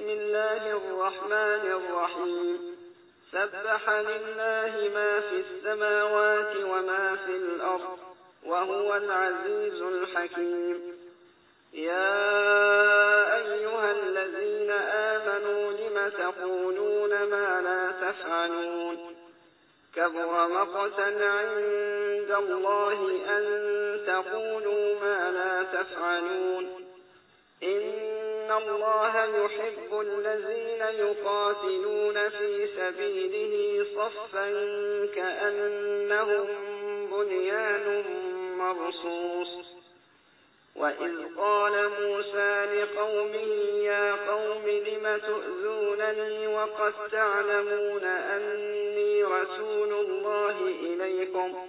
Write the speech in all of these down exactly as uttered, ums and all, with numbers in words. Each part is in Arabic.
بسم الله الرحمن الرحيم سبح لله ما في السماوات وما في الأرض وهو العزيز الحكيم. يا أيها الذين آمنوا لم تقولون ما لا تفعلون كبر مقتا عند الله أن تقولوا ما لا تفعلون إن الله يحب الذين يقاتلون في سبيله صفا كأنهم بنيان مرصوص. وإذ قال موسى لقومه يا قوم لم تؤذونني وقد تعلمون أني رسول الله إليكم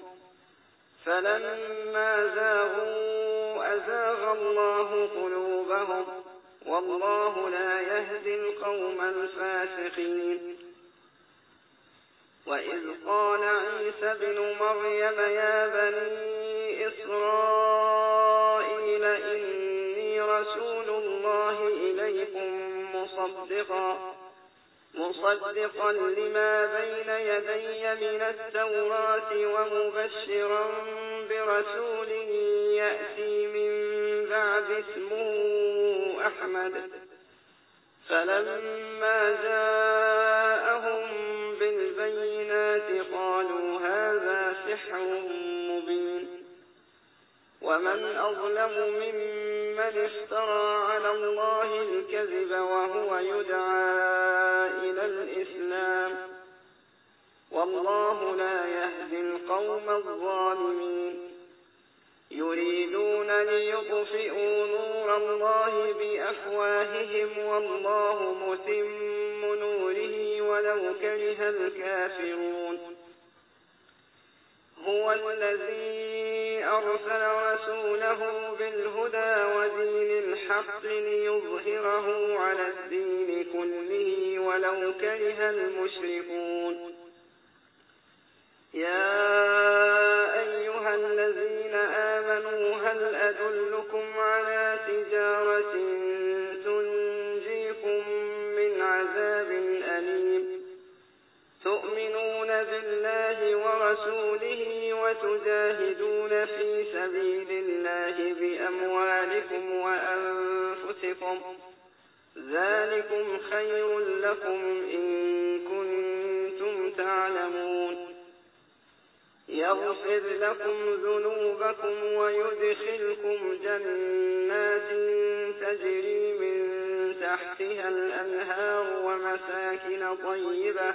فلما زاغوا أزاغ الله قلوبهم والله لا يهدي القوم الفاسقين. وإذ قال عيسى ابن مريم يا بني إسرائيل إني رسول الله إليكم مصدقا مصدقا لما بين يدي من التوراة ومبشرا برسول يأتي من بعد اسمه أحمد. فلما جاءهم بالبينات قالوا هذا سحر مبين. ومن أظلم ممن افترى على الله الكذب وهو يدعى إلى الإسلام والله لا يهدي القوم الظالمين. يريدون ليطفئوا نور الله بأفواههم والله متم نوره ولو كره الكافرون. هو الذي أرسل رسوله بالهدى ودين الحق ليظهره على الدين كله ولو كره المشركون. يا أيها الذين آمنوا هل أدلكم على تجارة تنجيكم من عذاب أليم تؤمنون بالله ورسوله وتجاهدون في سبيل الله بأموالكم وأنفسكم ذلكم خير لكم إن كنتم تعلمون. يغفر لكم ذنوبكم ويدخلكم جنات تجري من تحتها الأنهار ومساكن طيبة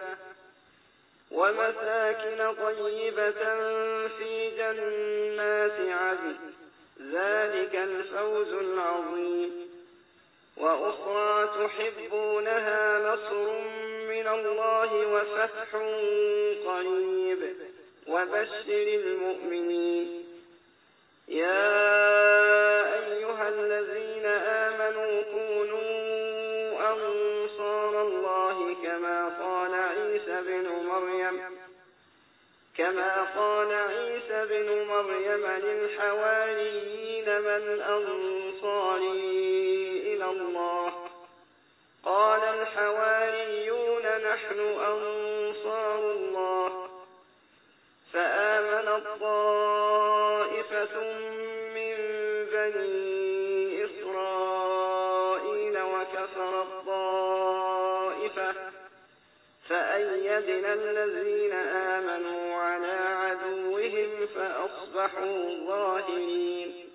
ومساكن طيبة في جنات عدن ذلك الفوز العظيم. وأخرى تحبونها نصر من الله وفتح قريب وبشر المؤمنين. يا أيها الذين آمنوا كونوا أنصار الله كما قال عيسى بن مريم كما قال عيسى بن مريم للحواريين من أنصاري إلى الله قال الحواريون نحن أنصار الله. فآمنت طائفة من بني إسرائيل وكفرت طائفة فأيدنا الذين آمنوا على عدوهم فأصبحوا ظاهرين.